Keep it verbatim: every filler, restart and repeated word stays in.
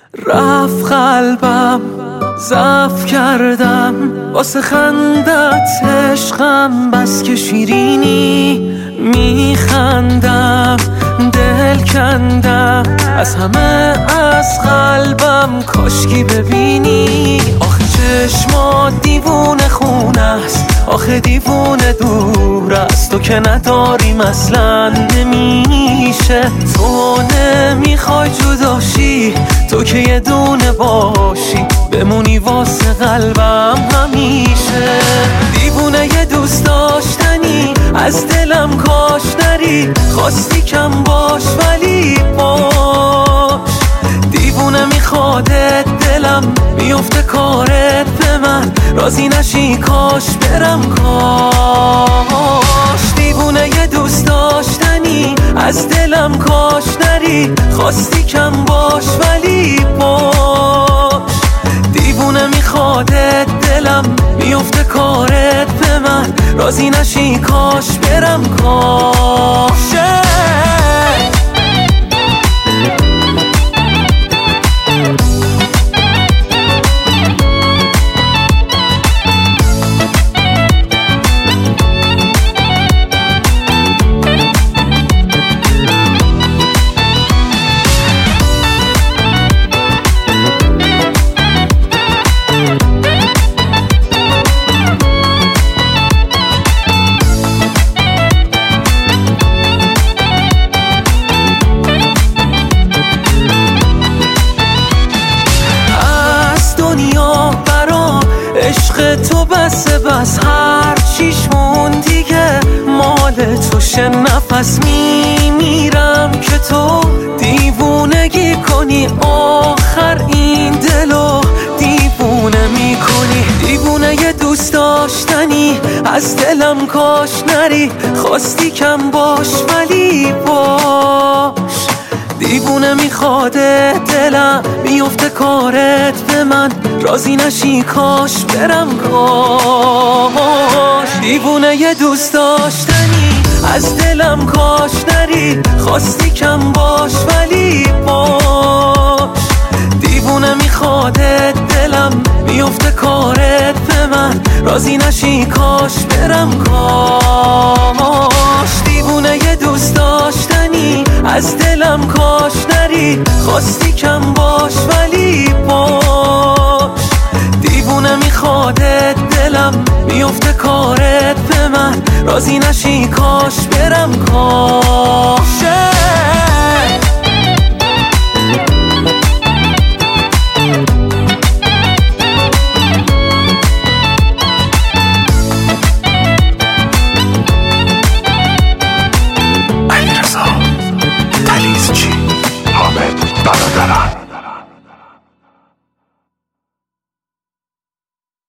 رفت قلبم ضعف کردم واسه خندت عشقم، بس که شیرینی میخندم دل کندم از همه از قلبم، کاشکی ببینی. آخه چشما دیوونه خونه است، آخه دیوونه دور است، تو که نداریم اصلا نمیشه. تو نمیخوای جداشی، تو که یه دونه باشی بمونی واسه قلبم همیشه. دیوونه یه دوست داشتنی از دلم کاش نری، خواستی کم باش ولی باش. دیوونه میخوادت دلم میفته کارت به من، راضی نشی کاش برم کاش. دیوونه یه دوست داشتنی از دلم کاش نری، خواستی کم باش ولی باش. دیوونه میخوادت دلم میفته کارت به من، راضی نشی کاش برم کاش. عشق تو بس بس هر چیش مون دیگه مال توشه. نفس میمیرم که تو دیوونگی کنی، آخر این دلو دیوونه میکنی. دیوونه یه دوست داشتنی از دلم کاش نری، خواستی کم باش ولی باش. دیوونه میخواده دلم میفته کارت به من، راضی نشی کاش برم کاش. دیوونه یه دوست داشتنی از دلم کاش نری، خواستی کم باش ولی باش. دیوونه میخواده دلم میفته کارت به من، راضی نشی کاش برم کاش. دیوونه یه دوست داشتنی از دلم کاش نری، خواستی کم باش ولی باش. دیوونه میخواده دلم میفته کارت به من، راضی نشی کاش برم کاش.